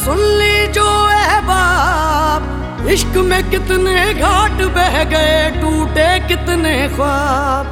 सुन ली जो है बाप, इश्क में कितने घाट बह गए, टूटे कितने ख्वाब।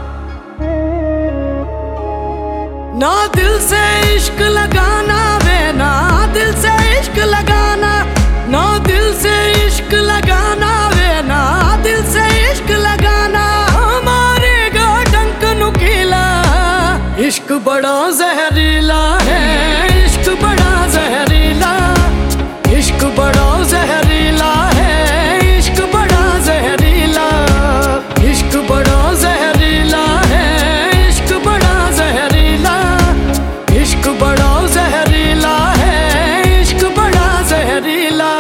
ना दिल से इश्क लगाना वे, ना दिल से इश्क लगाना, ना दिल से इश्क लगाना वे, ना दिल से इश्क लगाना। मारेगा डंक नुकीला, इश्क बड़ा जहरीला है, इश्क बड़ा जहरीला, इश्क बड़ा जहरीला है, इश्क बड़ा जहरीला, इश्क बड़ा जहरीला है, इश्क बड़ा जहरीला, इश्क बड़ा जहरीला है, इश्क बड़ा जहरीला।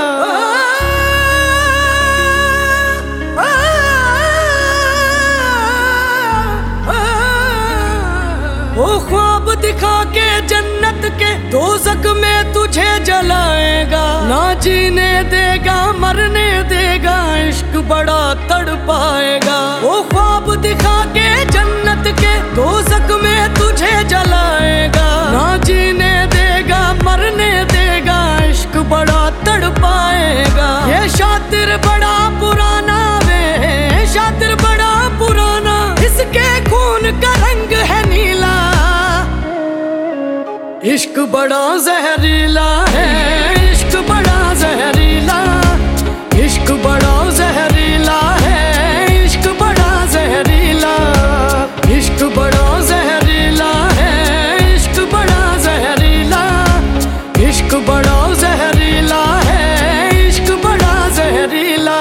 वो ख्वाब दिखा के जन्नत के दोज़ख में तुझे जलाएगा, ना जीने देगा मरने देगा, इश्क बड़ा तड़पाएगा। वो ख्वाब दिखा के जन्नत के दोज़ख में तुझे जलाएगा, ना जीने देगा मरने देगा, इश्क बड़ा तड़पाएगा। ये शातिर बड़ा पुराना वे, शातिर बड़ा पुराना, इसके खून का रंग है नीला। इश्क बड़ा जहरीला है, इश्क बड़ा जहरीला, इश्क बड़ा जहरीला है, इश्क बड़ा जहरीला, इश्क बड़ा जहरीला है, इश्क बड़ा जहरीला, इश्क बड़ा जहरीला है, इश्क बड़ा जहरीला।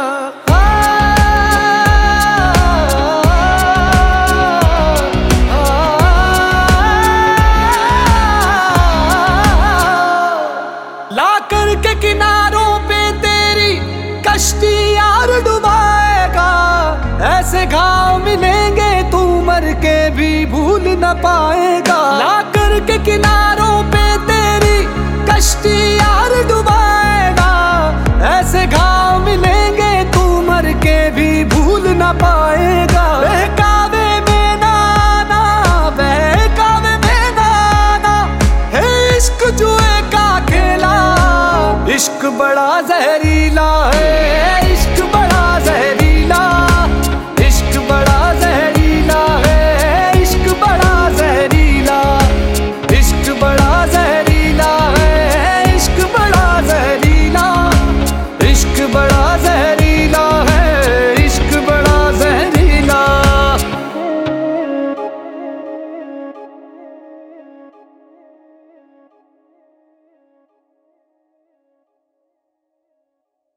के किनारों पे तेरी कश्ती यार डुबाएगा, ऐसे घाव मिलेंगे तू मर के भी भूल न पाएगा। लाकर के किनारों पे तेरी कश्ती यार डुबाएगा, ऐसे घाव मिलेंगे तू मर के भी भूल न पाएगा। बहकावे में ना आना, बहकावे में ना आना, है इश्क जुए का खेला, इश्क बड़ा जहरीला है।